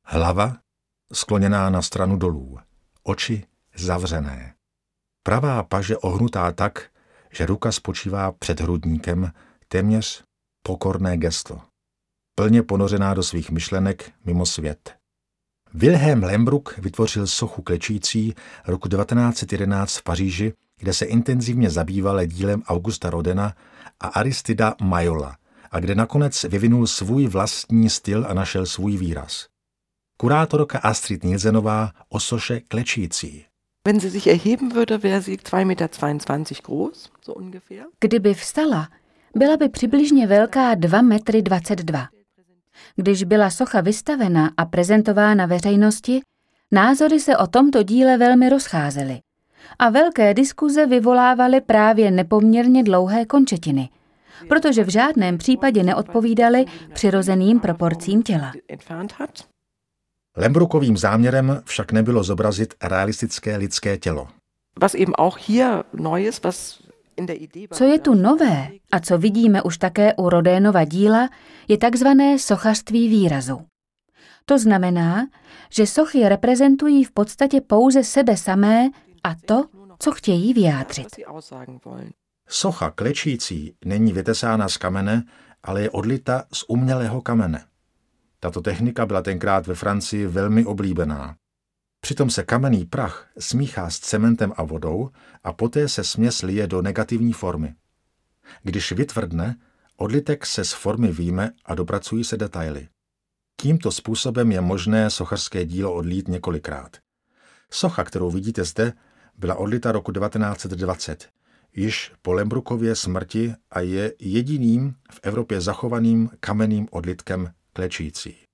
Hlava skloněná na stranu dolů, oči zavřené. Pravá paže ohnutá tak, že ruka spočívá před hrudníkem, téměř pokorné gesto. Plně ponořená do svých myšlenek mimo svět. Wilhelm Lehmbruck vytvořil sochu klečící roku 1911 v Paříži, kde se intenzivně zabýval dílem Augusta Rodina a Aristida Majolla a kde nakonec vyvinul svůj vlastní styl a našel svůj výraz. Kurátorka Astrid Nielsenová o soše klečící. Wenn sie sich erheben würde, wäre sie 2,22 Meter groß, so ungefähr. Kdyby vstala, byla by přibližně velká 2,22 m. Když byla socha vystavena a prezentována veřejnosti, názory se o tomto díle velmi rozcházely a velké diskuze vyvolávaly právě nepoměrně dlouhé končetiny, protože v žádném případě neodpovídaly přirozeným proporcím těla. Lehmbruckovým záměrem však nebylo zobrazit realistické lidské tělo. Co je tu nové a co vidíme už také u Rodinova díla, je takzvané sochařství výrazu. To znamená, že sochy reprezentují v podstatě pouze sebe samé a to, co chtějí vyjádřit. Socha klečící není vytesána z kamene, ale je odlita z umělého kamene. Tato technika byla tenkrát ve Francii velmi oblíbená. Přitom se kamenný prach smíchá s cementem a vodou a poté se směs lije do negativní formy. Když vytvrdne, odlitek se z formy vyjme a dopracují se detaily. Tímto způsobem je možné sochařské dílo odlít několikrát. Socha, kterou vidíte zde, byla odlita roku 1920, již po Lehmbruckově smrti a je jediným v Evropě zachovaným kamenným odlitkem klečící.